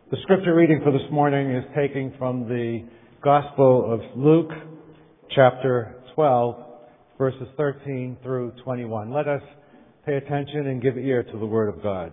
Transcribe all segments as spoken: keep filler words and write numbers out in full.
The scripture reading for this morning is taken from the Gospel of Luke, chapter twelve, verses thirteen through twenty-one. Let us pay attention and give ear to the Word of God.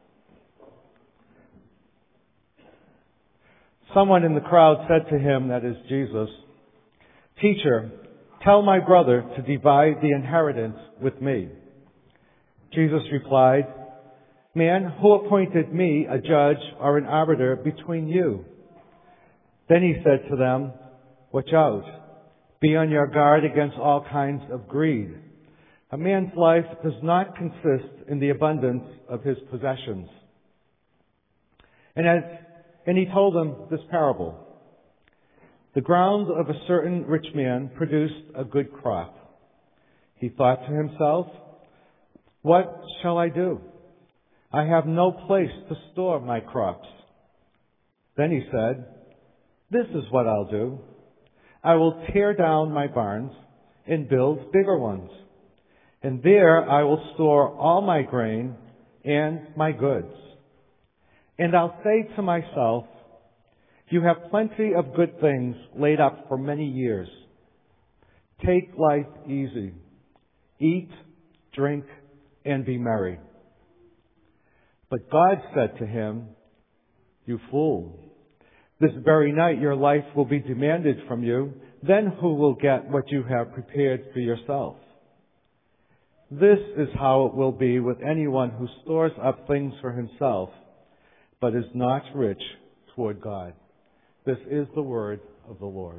Someone in the crowd said to him, that is Jesus, "Teacher, tell my brother to divide the inheritance with me." Jesus replied, "Man, who appointed me a judge or an arbiter between you?" Then he said to them, "Watch out. Be on your guard against all kinds of greed. A man's life does not consist in the abundance of his possessions." And as and he told them this parable. The ground of a certain rich man produced a good crop. He thought to himself, "What shall I do? I have no place to store my crops." Then he said, "This is what I'll do. I will tear down my barns and build bigger ones. And there I will store all my grain and my goods. And I'll say to myself, you have plenty of good things laid up for many years. Take life easy. Eat, drink, and be merry." But God said to him, "You fool, this very night your life will be demanded from you. Then who will get what you have prepared for yourself? This is how it will be with anyone who stores up things for himself, but is not rich toward God." This is the word of the Lord.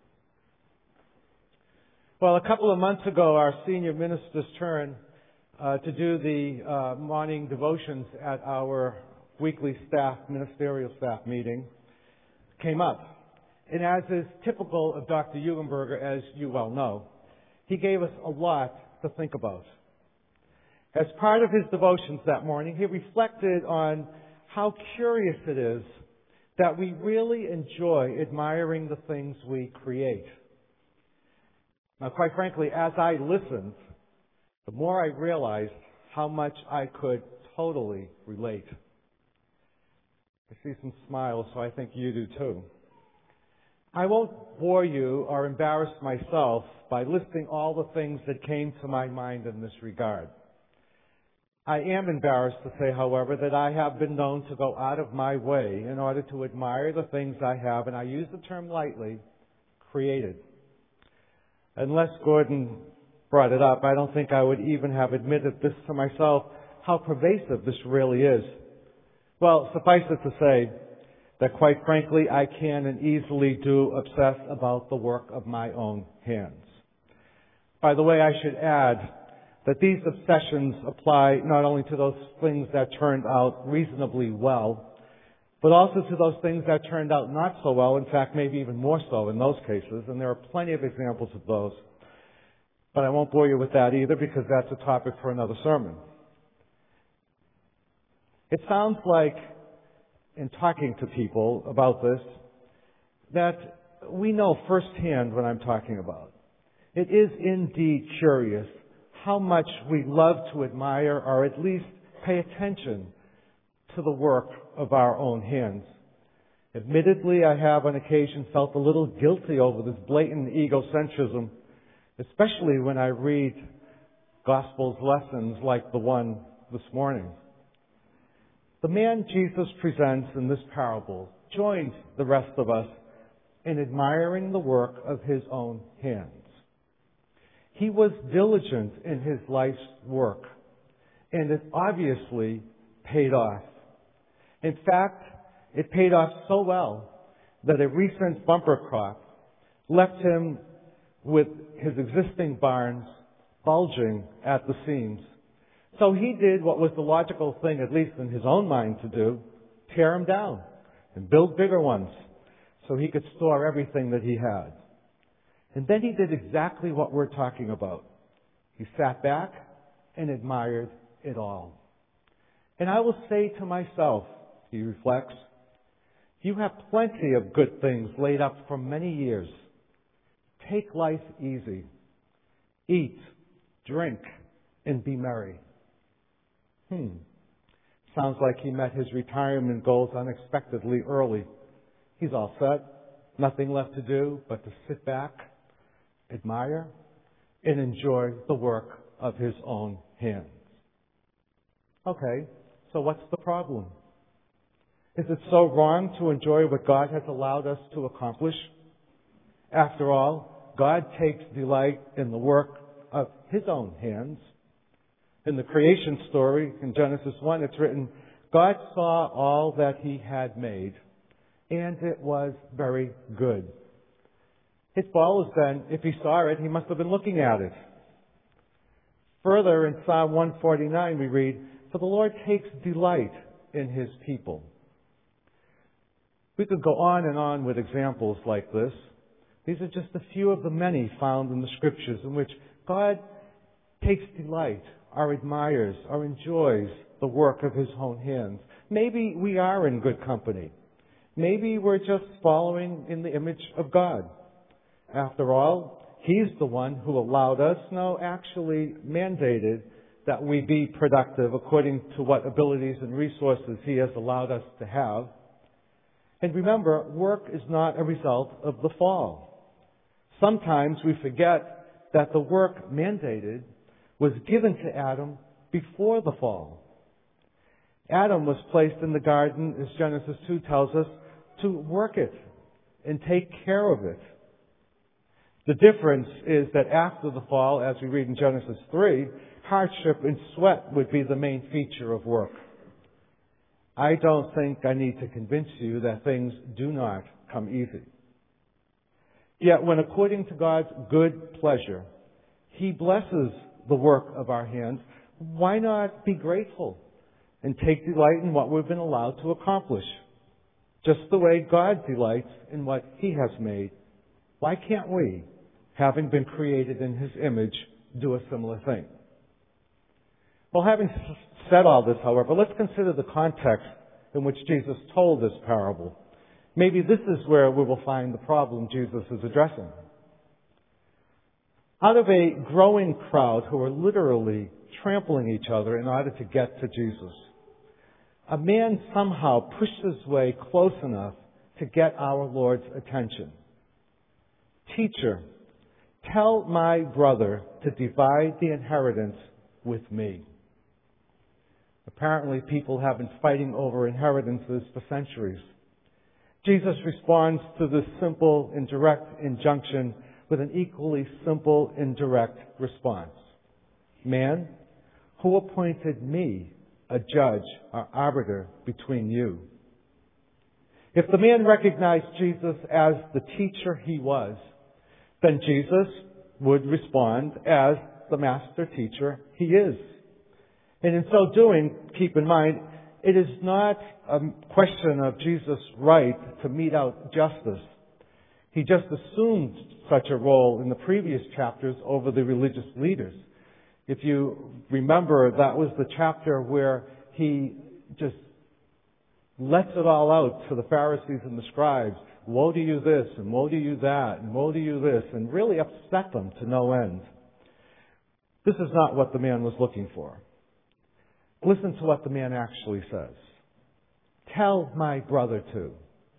Well, a couple of months ago, our senior minister's turn uh, to do the uh, morning devotions at our weekly staff, ministerial staff meeting came up. And as is typical of Doctor Eugenberger, as you well know, he gave us a lot to think about. As part of his devotions that morning, he reflected on how curious it is that we really enjoy admiring the things we create. Now, quite frankly, as I listened, the more I realized how much I could totally relate. I see some smiles, so I think you do too. I won't bore you or embarrass myself by listing all the things that came to my mind in this regard. I am embarrassed to say, however, that I have been known to go out of my way in order to admire the things I have, and I use the term lightly, created. Unless Gordon brought it up, I don't think I would even have admitted this to myself, how pervasive this really is. Well, suffice it to say that quite frankly, I can and easily do obsess about the work of my own hands. By the way, I should add that these obsessions apply not only to those things that turned out reasonably well, but also to those things that turned out not so well, in fact, maybe even more so in those cases, and there are plenty of examples of those. But I won't bore you with that either, because that's a topic for another sermon. It sounds like, in talking to people about this, that we know firsthand what I'm talking about. It is indeed curious how much we love to admire or at least pay attention to the work of our own hands. Admittedly, I have on occasion felt a little guilty over this blatant egocentrism, especially when I read Gospels lessons like the one this morning. The man Jesus presents in this parable joins the rest of us in admiring the work of his own hands. He was diligent in his life's work, and it obviously paid off. In fact, it paid off so well that a recent bumper crop left him with his existing barns bulging at the seams. So he did what was the logical thing, at least in his own mind, to do: tear them down and build bigger ones so he could store everything that he had. And then he did exactly what we're talking about. He sat back and admired it all. And I will say to myself, he reflects, you have plenty of good things laid up for many years. Take life easy. Eat, drink, and be merry. Hmm. Sounds like he met his retirement goals unexpectedly early. He's all set, nothing left to do but to sit back, admire, and enjoy the work of his own hands. Okay, so what's the problem? Is it so wrong to enjoy what God has allowed us to accomplish? After all, God takes delight in the work of His own hands. In the creation story in Genesis one, it's written, God saw all that He had made, and it was very good. It follows then, if He saw it, He must have been looking at it. Further, in Psalm one forty-nine, we read, for the Lord takes delight in His people. We could go on and on with examples like this. These are just a few of the many found in the Scriptures in which God takes delight, or admires, or enjoys the work of His own hands. Maybe we are in good company. Maybe we're just following in the image of God. After all, He's the one who allowed us, no, actually mandated that we be productive according to what abilities and resources He has allowed us to have. And remember, work is not a result of the fall. Sometimes we forget that the work mandated was given to Adam before the fall. Adam was placed in the garden, as Genesis two tells us, to work it and take care of it. The difference is that after the fall, as we read in Genesis three, hardship and sweat would be the main feature of work. I don't think I need to convince you that things do not come easy. Yet when according to God's good pleasure, He blesses the work of our hands, why not be grateful and take delight in what we've been allowed to accomplish? Just the way God delights in what He has made, why can't we, having been created in His image, do a similar thing? Well, having said all this, however, let's consider the context in which Jesus told this parable. Maybe this is where we will find the problem Jesus is addressing. Out of a growing crowd who are literally trampling each other in order to get to Jesus, a man somehow pushed his way close enough to get our Lord's attention. Teacher, tell my brother to divide the inheritance with me. Apparently, people have been fighting over inheritances for centuries. Jesus responds to this simple and direct injunction with an equally simple and direct response. Man, who appointed me a judge or arbiter between you? If the man recognized Jesus as the teacher he was, then Jesus would respond as the master teacher he is. And in so doing, keep in mind, it is not a question of Jesus' right to mete out justice. He just assumed such a role in the previous chapters over the religious leaders. If you remember, that was the chapter where he just lets it all out to the Pharisees and the scribes. Woe to you this, and woe to you that, and woe to you this, and really upset them to no end. This is not what the man was looking for. Listen to what the man actually says. Tell my brother to.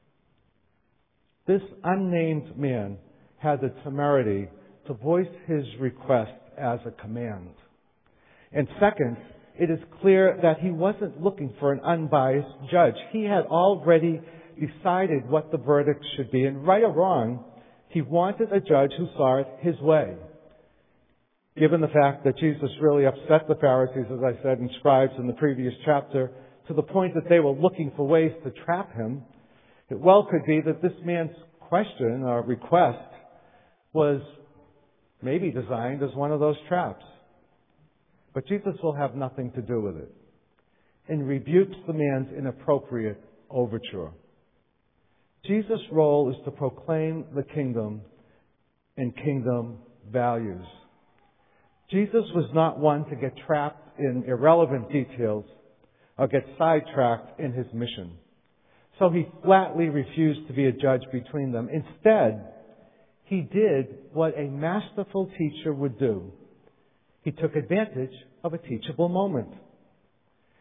This unnamed man had the temerity to voice his request as a command. And second, it is clear that he wasn't looking for an unbiased judge. He had already decided what the verdict should be. And right or wrong, he wanted a judge who saw it his way. Given the fact that Jesus really upset the Pharisees, as I said, and scribes in the previous chapter, to the point that they were looking for ways to trap him, it well could be that this man's question or request was maybe designed as one of those traps. But Jesus will have nothing to do with it, and rebukes the man's inappropriate overture. Jesus' role is to proclaim the kingdom and kingdom values. Jesus was not one to get trapped in irrelevant details or get sidetracked in his mission. So he flatly refused to be a judge between them. Instead, he did what a masterful teacher would do. He took advantage of a teachable moment.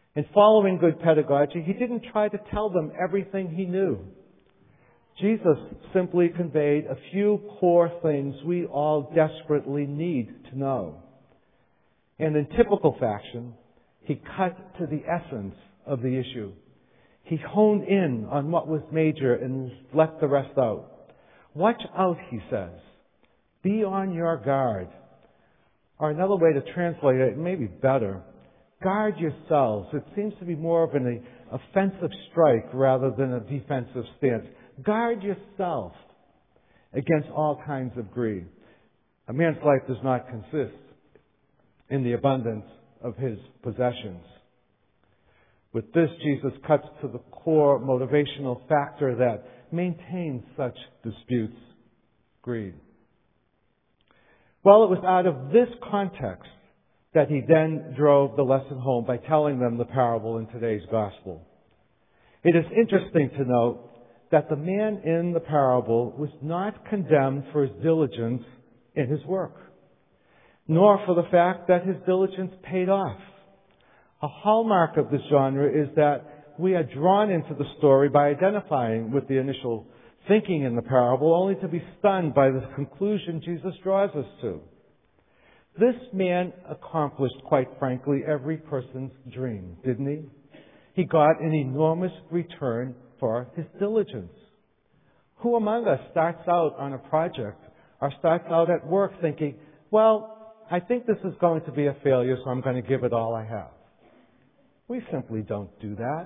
In following good pedagogy, he didn't try to tell them everything he knew. Jesus simply conveyed a few core things we all desperately need to know. And in typical fashion, he cut to the essence of the issue. He honed in on what was major and left the rest out. Watch out, he says. Be on your guard. Or another way to translate it, maybe better, guard yourselves. It seems to be more of an offensive strike rather than a defensive stance. Guard yourself against all kinds of greed. A man's life does not consist in the abundance of his possessions. With this, Jesus cuts to the core motivational factor that maintains such disputes: greed. Well, it was out of this context that he then drove the lesson home by telling them the parable in today's gospel. It is interesting to note that the man in the parable was not condemned for his diligence in his work, nor for the fact that his diligence paid off. A hallmark of this genre is that we are drawn into the story by identifying with the initial thinking in the parable, only to be stunned by the conclusion Jesus draws us to. This man accomplished, quite frankly, every person's dream, didn't he? He got an enormous return for his diligence. Who among us starts out on a project or starts out at work thinking, well, I think this is going to be a failure, so I'm going to give it all I have? We simply don't do that.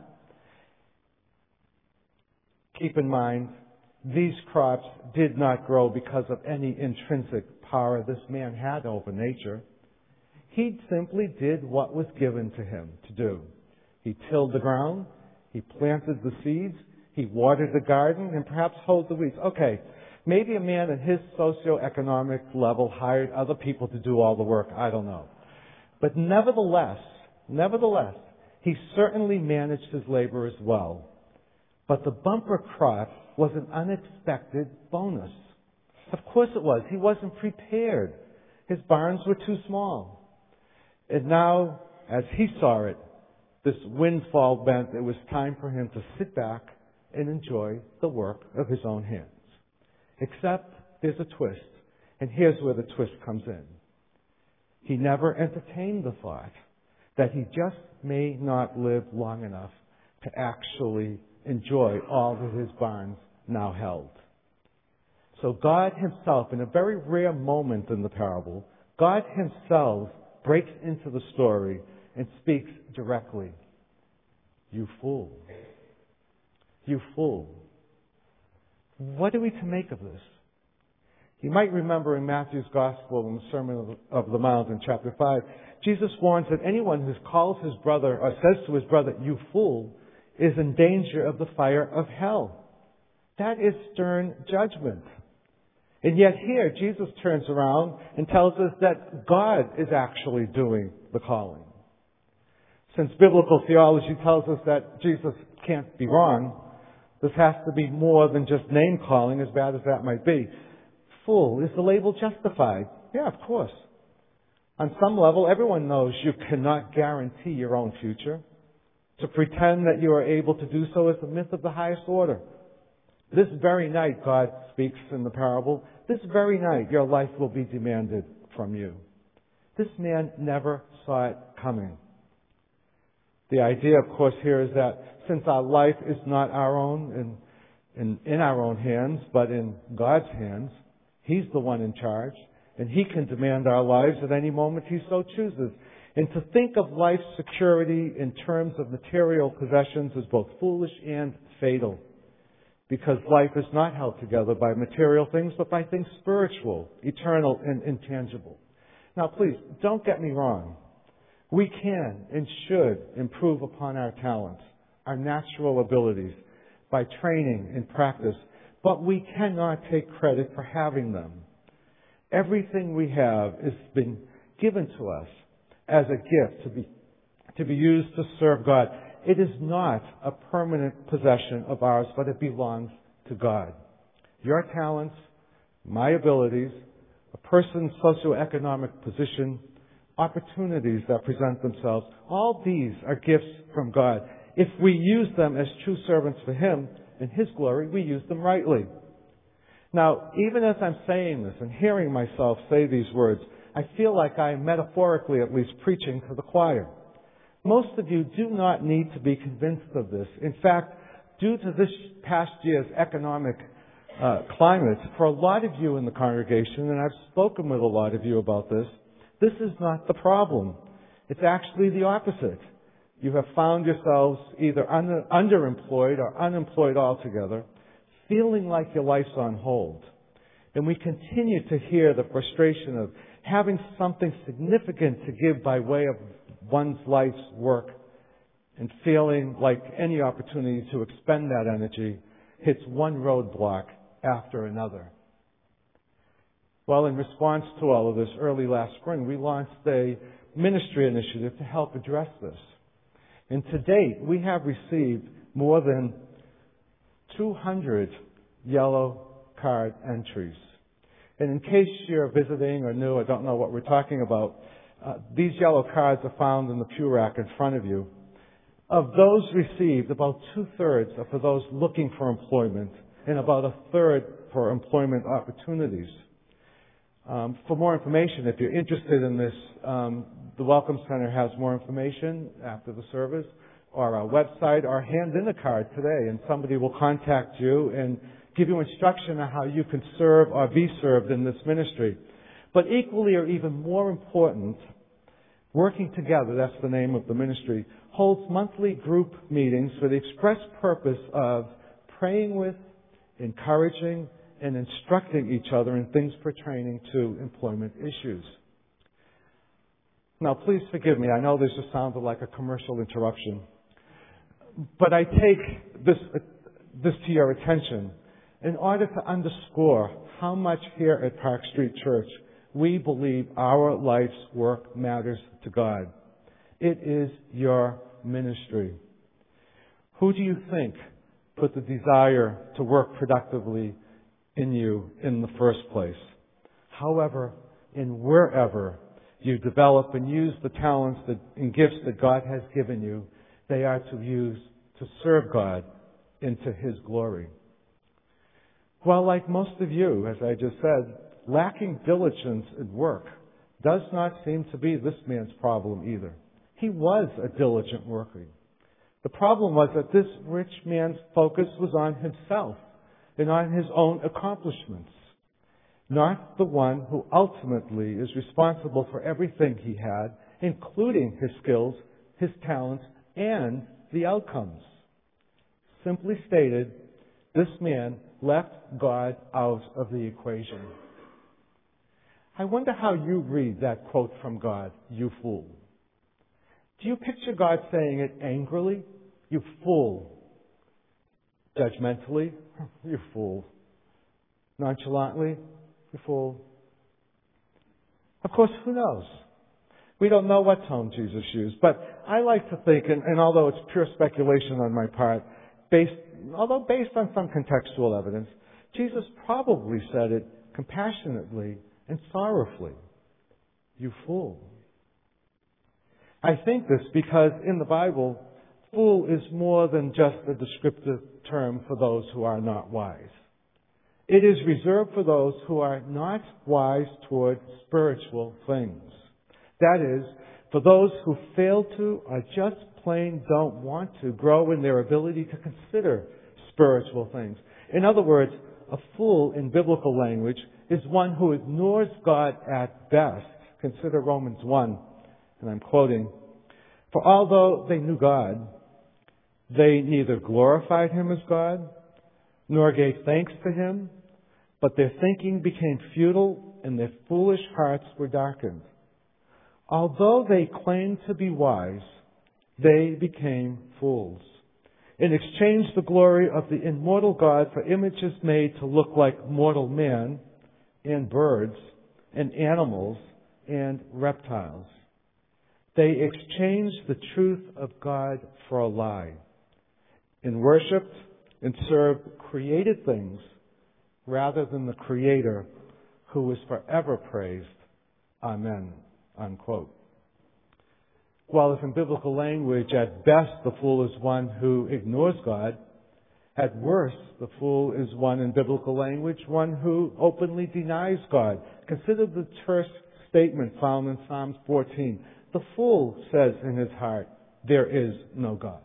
Keep in mind, these crops did not grow because of any intrinsic power this man had over nature. He simply did what was given to him to do. He tilled the ground, he planted the seeds, he watered the garden, and perhaps hoed the weeds. Okay, maybe a man at his socioeconomic level hired other people to do all the work. I don't know. But nevertheless, nevertheless, he certainly managed his labor as well. But the bumper crop was an unexpected bonus. Of course it was. He wasn't prepared. His barns were too small. And now, as he saw it, this windfall meant it was time for him to sit back and enjoy the work of his own hands. Except there's a twist. And here's where the twist comes in. He never entertained the thought that he just may not live long enough to actually enjoy all that his barns now held. So God himself, in a very rare moment in the parable, God himself breaks into the story and speaks directly. You fool. You fool. What are we to make of this? You might remember in Matthew's Gospel, in the Sermon of the Mount in chapter five, Jesus warns that anyone who calls his brother or says to his brother, you fool, is in danger of the fire of hell. That is stern judgment. And yet here, Jesus turns around and tells us that God is actually doing the calling. Since biblical theology tells us that Jesus can't be wrong, this has to be more than just name calling, as bad as that might be. Fool, is the label justified? Yeah, of course. On some level, everyone knows you cannot guarantee your own future. To pretend that you are able to do so is the myth of the highest order. This very night, God speaks in the parable, this very night your life will be demanded from you. This man never saw it coming. The idea, of course, here is that since our life is not our own in, in, in our own hands, but in God's hands, He's the one in charge, and He can demand our lives at any moment He so chooses. And to think of life's security in terms of material possessions is both foolish and fatal. Because life is not held together by material things, but by things spiritual, eternal, and intangible. Now please, don't get me wrong. We can and should improve upon our talents, our natural abilities, by training and practice, but we cannot take credit for having them. Everything we have has been given to us as a gift to be, to be used to serve God. It is not a permanent possession of ours, but it belongs to God. Your talents, my abilities, a person's socioeconomic position, opportunities that present themselves. All these are gifts from God. If we use them as true servants for Him and His glory, we use them rightly. Now, even as I'm saying this and hearing myself say these words, I feel like I'm metaphorically at least preaching to the choir. Most of you do not need to be convinced of this. In fact, due to this past year's economic uh, climate, for a lot of you in the congregation, and I've spoken with a lot of you about this, this is not the problem. It's actually the opposite. You have found yourselves either under, underemployed or unemployed altogether, feeling like your life's on hold. And we continue to hear the frustration of having something significant to give by way of one's life's work and feeling like any opportunity to expend that energy hits one roadblock after another. Well, in response to all of this, early last spring, we launched a ministry initiative to help address this. And to date, we have received more than two hundred yellow card entries. And in case you're visiting or new or don't know what we're talking about, uh, these yellow cards are found in the pew rack in front of you. Of those received, about two-thirds are for those looking for employment and about a third for employment opportunities. Um, for more information, if you're interested in this, um, the Welcome Center has more information after the service, or our website, or hand in a card today, and somebody will contact you and give you instruction on how you can serve or be served in this ministry. But equally or even more important, Working Together, that's the name of the ministry, holds monthly group meetings for the express purpose of praying with, encouraging, and instructing each other in things pertaining to employment issues. Now, please forgive me. I know this just sounded like a commercial interruption. But I take this, this to your attention in order to underscore how much here at Park Street Church we believe our life's work matters to God. It is your ministry. Who do you think put the desire to work productively in you in the first place? However, and wherever you develop and use the talents that, and gifts that God has given you, they are to use to serve God into His glory. Well, like most of you, as I just said, lacking diligence in work does not seem to be this man's problem either. He was a diligent worker. The problem was that this rich man's focus was on himself and on his own accomplishments, not the one who ultimately is responsible for everything he had, including his skills, his talents, and the outcomes. Simply stated, this man left God out of the equation. I wonder how you read that quote from God, "You fool." Do you picture God saying it angrily? "You fool." Judgmentally? "You fool." Nonchalantly? "You fool." Of course, who knows? We don't know what tone Jesus used, but I like to think, and, and although it's pure speculation on my part, based, although based on some contextual evidence, Jesus probably said it compassionately and sorrowfully. "You fool." I think this because in the Bible, fool is more than just a descriptive term for those who are not wise. It is reserved for those who are not wise toward spiritual things. That is, for those who fail to or just plain don't want to grow in their ability to consider spiritual things. In other words, a fool in biblical language is one who ignores God at best. Consider Romans one, and I'm quoting, "For although they knew God, they neither glorified Him as God, nor gave thanks to Him, but their thinking became futile, and their foolish hearts were darkened. Although they claimed to be wise, they became fools, and exchanged the glory of the immortal God for images made to look like mortal man, and birds, and animals, and reptiles. They exchanged the truth of God for a lie, and worshipped and served created things rather than the Creator, who is forever praised. Amen." Unquote. While if in biblical language, at best, the fool is one who ignores God, at worst, the fool is one in biblical language, one who openly denies God. Consider the terse statement found in Psalms fourteen. The fool says in his heart, there is no God.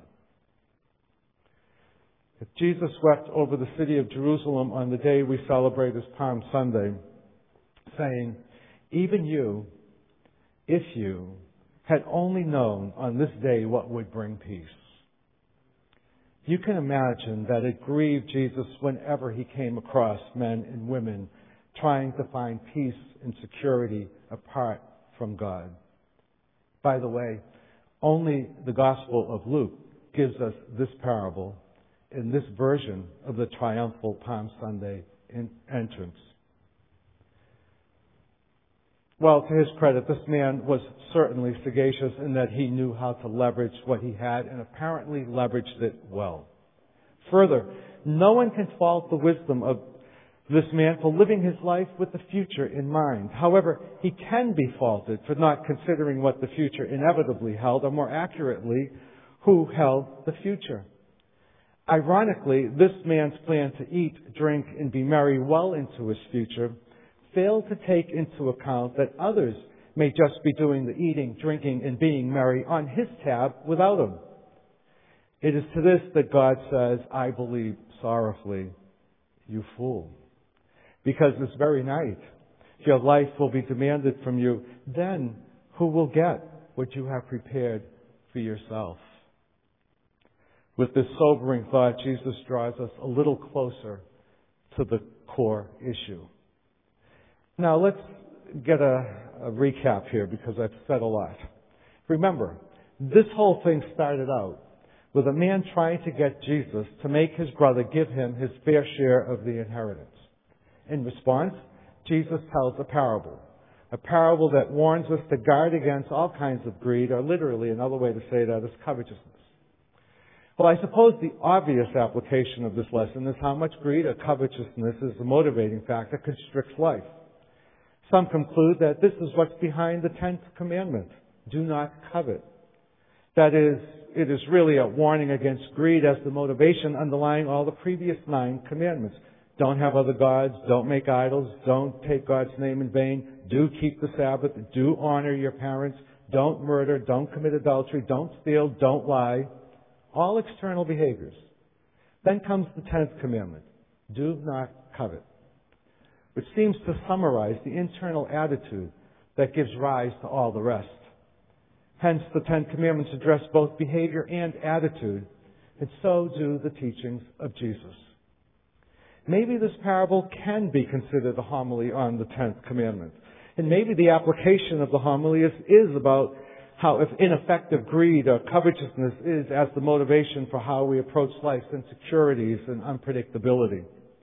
If Jesus wept over the city of Jerusalem on the day we celebrate as Palm Sunday, saying, even you, if you, had only known on this day what would bring peace. You can imagine that it grieved Jesus whenever he came across men and women trying to find peace and security apart from God. By the way, only the Gospel of Luke gives us this parable in this version of the triumphal Palm Sunday entrance. Well, to his credit, this man was certainly sagacious in that he knew how to leverage what he had and apparently leveraged it well. Further, no one can fault the wisdom of this man for living his life with the future in mind. However, he can be faulted for not considering what the future inevitably held, or more accurately, who held the future. Ironically, this man's plan to eat, drink, and be merry well into his future failed to take into account that others may just be doing the eating, drinking, and being merry on his tab without him. It is to this that God says, I believe sorrowfully, you fool. Because this very night, your life will be demanded from you. Then who will get what you have prepared for yourself? With this sobering thought, Jesus draws us a little closer to the core issue. Now let's get a, a recap here because I've said a lot. Remember, this whole thing started out with a man trying to get Jesus to make his brother give him his fair share of the inheritance. In response, Jesus tells a parable. A parable that warns us to guard against all kinds of greed, or literally another way to say that is covetousness. Well, I suppose the obvious application of this lesson is how much greed or covetousness is the motivating factor that constricts life. Some conclude that this is what's behind the tenth commandment. Do not covet. That is, it is really a warning against greed as the motivation underlying all the previous nine commandments. Don't have other gods. Don't make idols. Don't take God's name in vain. Do keep the Sabbath. Do honor your parents. Don't murder. Don't commit adultery. Don't steal. Don't lie. All external behaviors. Then comes the tenth commandment. Do not covet, which seems to summarize the internal attitude that gives rise to all the rest. Hence, the Ten Commandments address both behavior and attitude, and so do the teachings of Jesus. Maybe this parable can be considered a homily on the Tenth Commandment. And maybe the application of the homily is, is about how if ineffective greed or covetousness is as the motivation for how we approach life's insecurities and unpredictability.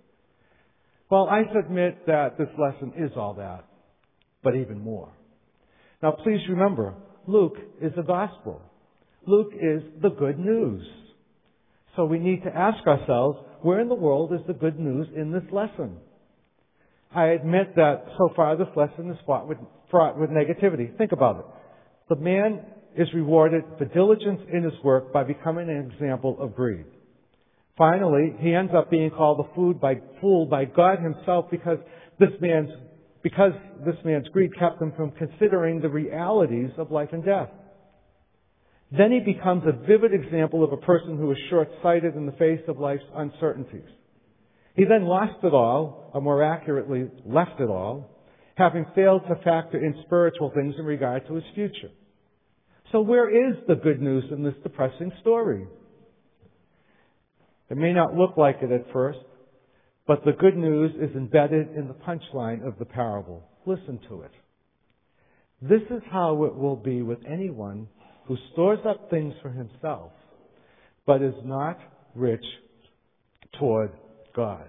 Well, I submit that this lesson is all that, but even more. Now, please remember, Luke is the gospel. Luke is the good news. So we need to ask ourselves, where in the world is the good news in this lesson? I admit that so far this lesson is fraught with, fraught with negativity. Think about it. The man is rewarded for diligence in his work by becoming an example of greed. Finally, he ends up being called a fool by, fool by God himself because this man's because this man's greed kept him from considering the realities of life and death. Then he becomes a vivid example of a person who is short-sighted in the face of life's uncertainties. He then lost it all, or more accurately, left it all, having failed to factor in spiritual things in regard to his future. So where is the good news in this depressing story? It may not look like it at first, but the good news is embedded in the punchline of the parable. Listen to it. This is how it will be with anyone who stores up things for himself, but is not rich toward God.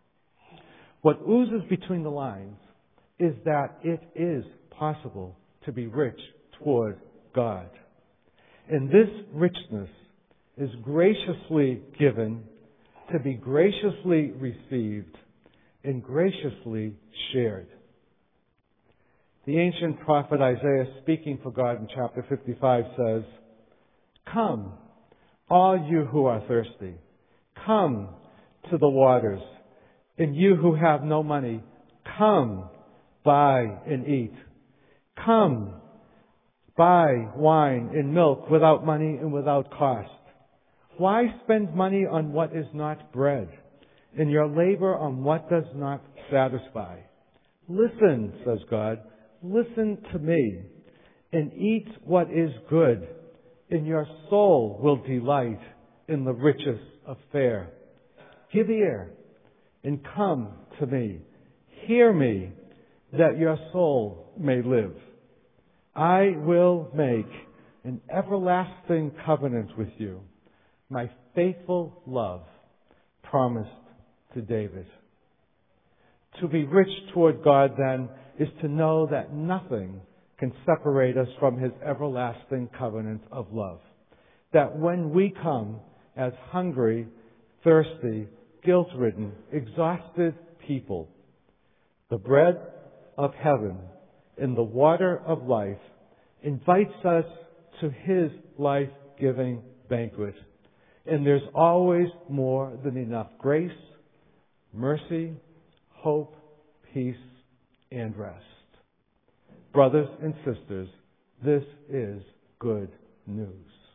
What oozes between the lines is that it is possible to be rich toward God. And this richness is graciously given to be graciously received and graciously shared. The ancient prophet Isaiah, speaking for God in chapter fifty-five, says, "Come, all you who are thirsty, come to the waters. And you who have no money, come, buy and eat. Come, buy wine and milk without money and without cost. Why spend money on what is not bread, and your labor on what does not satisfy? Listen," says God, "listen to me, and eat what is good, and your soul will delight in the riches of fare. Give ear and come to me. Hear me, that your soul may live. I will make an everlasting covenant with you, my faithful love promised to David." To be rich toward God, then, is to know that nothing can separate us from His everlasting covenant of love. That when we come as hungry, thirsty, guilt-ridden, exhausted people, the bread of heaven and the water of life invites us to His life-giving banquet. And there's always more than enough grace, mercy, hope, peace, and rest. Brothers and sisters, this is good news.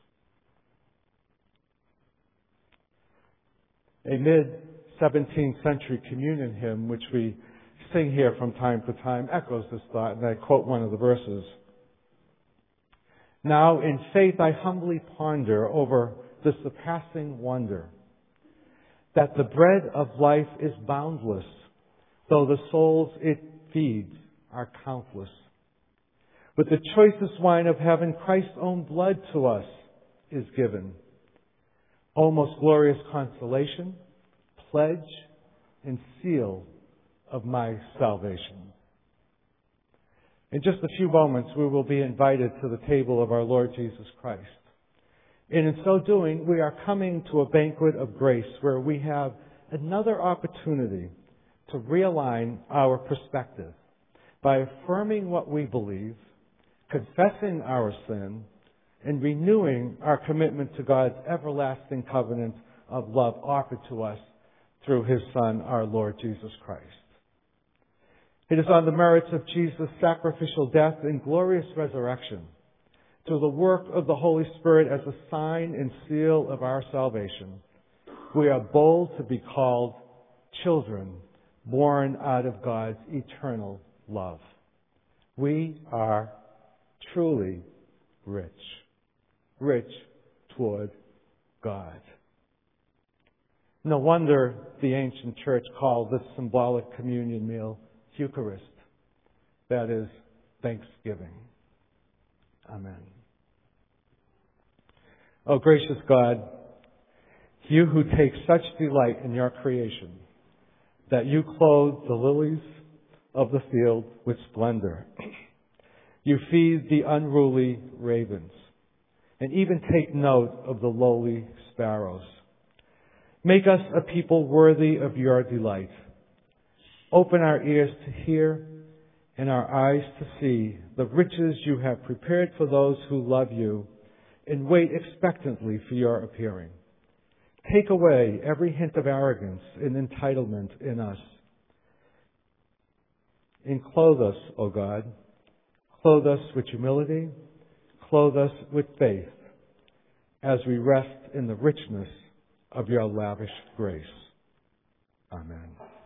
A mid-seventeenth century communion hymn, which we sing here from time to time, echoes this thought, and I quote one of the verses. "Now in faith I humbly ponder over the surpassing wonder, that the bread of life is boundless, though the souls it feeds are countless. With the choicest wine of heaven, Christ's own blood to us is given. O most glorious consolation, pledge and seal of my salvation." In just a few moments, we will be invited to the table of our Lord Jesus Christ. And in so doing, we are coming to a banquet of grace where we have another opportunity to realign our perspective by affirming what we believe, confessing our sin, and renewing our commitment to God's everlasting covenant of love offered to us through His Son, our Lord Jesus Christ. It is on the merits of Jesus' sacrificial death and glorious resurrection, through the work of the Holy Spirit as a sign and seal of our salvation, we are bold to be called children born out of God's eternal love. We are truly rich, rich toward God. No wonder the ancient church called this symbolic communion meal Eucharist, that is, thanksgiving. Amen. Oh, gracious God, you who take such delight in your creation, that you clothe the lilies of the field with splendor. You feed the unruly ravens, and even take note of the lowly sparrows. Make us a people worthy of your delight. Open our ears to hear and our eyes to see the riches you have prepared for those who love you, and wait expectantly for your appearing. Take away every hint of arrogance and entitlement in us. And clothe us, O God. Clothe us with humility. Clothe us with faith as we rest in the richness of your lavish grace. Amen.